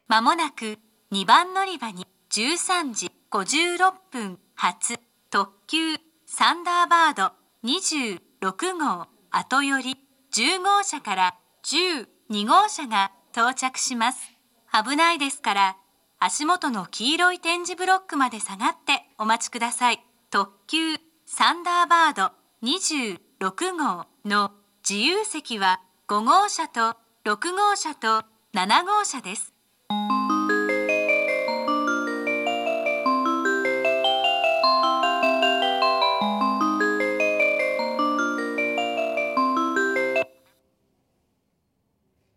まもなく2番乗り場に13時56分発特急サンダーバード26号後より10号車から12号車が到着します。危ないですから足元の黄色い点字ブロックまで下がってお待ちください。特急サンダーバード26号の自由席は5号車と6号車と7号車です。